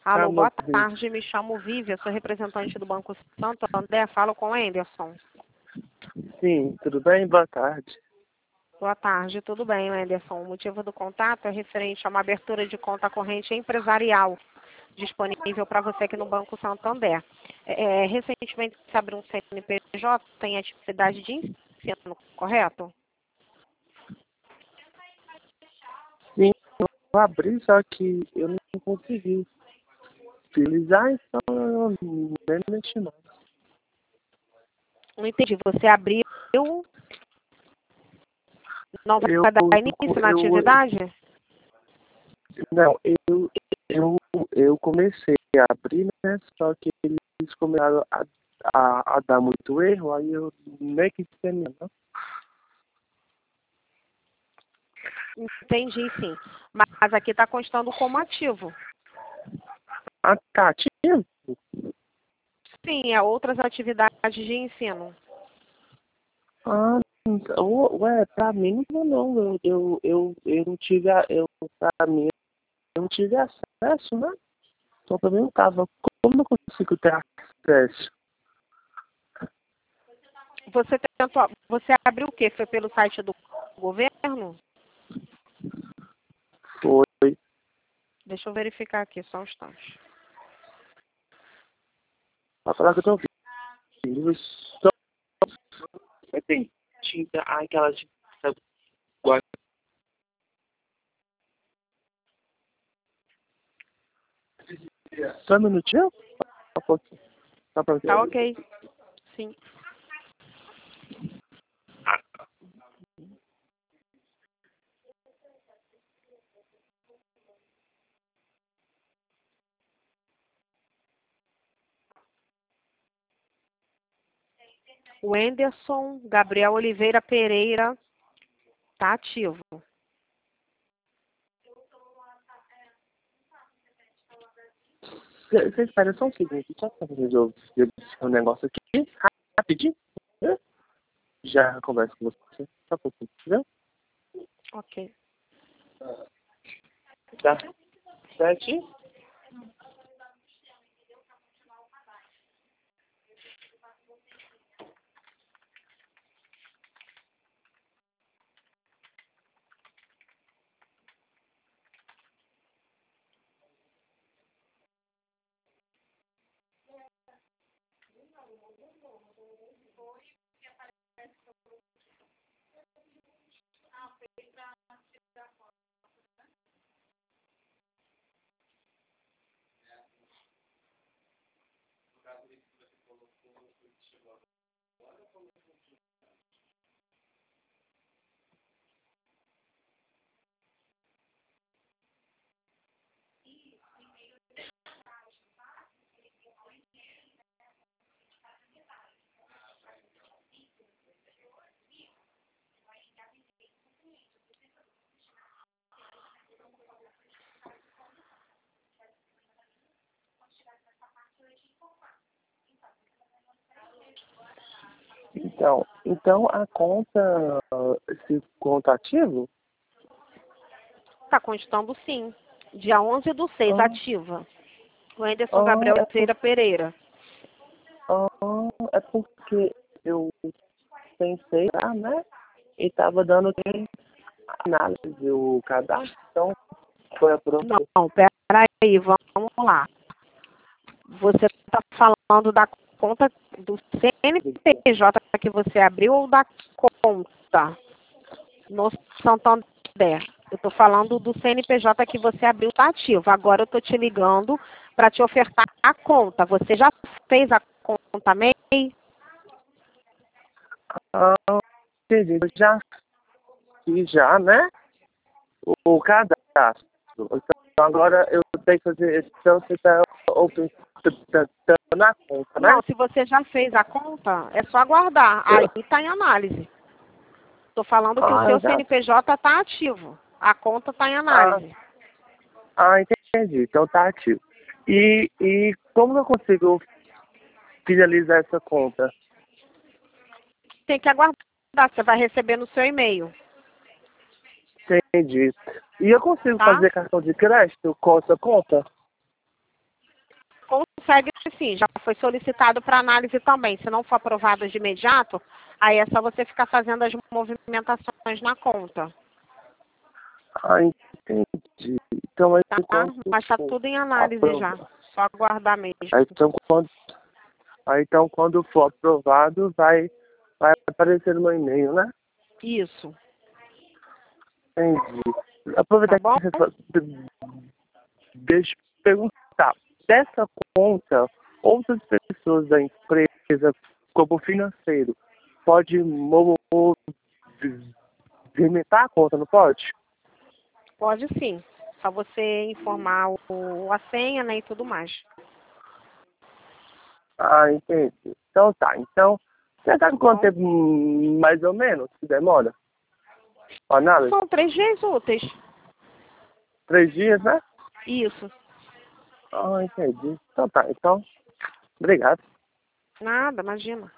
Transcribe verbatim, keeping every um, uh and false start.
Alô, Alô, boa Cris. tarde, me chamo Vívia, sou representante do Banco Santander, falo com o Anderson. Sim, tudo bem? Boa tarde. Boa tarde, tudo bem, Anderson? O motivo do contato é referente a uma abertura de conta corrente empresarial disponível para você aqui no Banco Santander. É, recentemente se abriu um C N P J, tem atividade de ensino, correto? Sim, eu abri, só que eu não consegui utilizar, então eu nem mexi mais. Não entendi, você abriu, não Eu, vai dar início na eu, atividade? não, eu, eu, eu comecei a abrir, né, só que eles começaram a, a, a dar muito erro, aí eu nem quis terminar, não. Entendi, sim. Mas aqui está constando como ativo. Ah, tá ativo? Sim, é outras atividades de ensino. Ah, então, ué, pra mim não, não, eu, eu, eu, eu não tive, a, eu, pra mim, eu não tive acesso, né? Então também não tava, como eu consigo ter acesso? Você tentou, você abriu o quê? Foi pelo site do governo? Foi, Deixa eu verificar aqui, só um instante. pra falar que eu tô ouvindo, só, tem tinta, ai, aquela tinta, guarda. Só um minutinho? Só um pouquinho, só pra Tá ver. ok. Sim. O Anderson Gabriel Oliveira Pereira tá ativo. Você espera só um segundo, só pra resolver um negócio aqui, rapidinho, né? Já converso com você, só um pouquinho, entendeu? Ok. Tá, certinho? Então, então a conta, esse conta ativo? Tá constando sim. Dia onze do seis, Ah, ativa. O Anderson ah, Gabriel é, por, Oliveira Pereira. ah, é porque eu pensei, ah, né? E tava dando análise o cadastro, então foi aprovado. Não, peraí, vamos lá. Você está falando da conta do C N P J que você abriu ou da conta no Santander? Eu estou falando do C N P J que você abriu, está ativo. Agora eu estou te ligando para te ofertar a conta. Você já fez a conta M E I? Ah, entendi. Eu já fiz já, né? O, o cadastro. Então agora eu tenho que fazer. Então você está na conta, né? Não, se você já fez a conta, é só aguardar. Aí Eu, está em análise. Estou falando que o ah, eu seu já. C N P J está ativo. A conta está em Ah, análise. ah, entendi. Então tá ativo. E, e como eu consigo finalizar essa conta? Tem que aguardar. Você vai receber no seu e-mail, Entendi. E eu consigo tá? fazer cartão de crédito com essa conta? consegue sim, já foi solicitado para análise também. Se não for aprovado de imediato, aí é só você ficar fazendo as movimentações na conta. Ah, entendi. Então, aí, Tá? enquanto Mas tá tudo em análise já. aprova... Só aguardar mesmo. Aí, então, quando... Aí, então, quando for aprovado, vai, vai aparecer no meu e-mail, né? Isso. Entendi. Aproveitar Tá bom? que você fa- deixa eu perguntar. Dessa conta, outras pessoas da empresa, como financeiro, pode movimentar a conta, não pode? Pode sim. Só você informar o, a senha, né, e tudo mais. Ah, entendi. Então tá. Então, você sabe Tá quanto bom? tempo hum, mais ou menos que demora? A análise? São três dias úteis. Três dias, né? Isso. Ah, entendi. Então tá. Então, obrigado. Nada, imagina.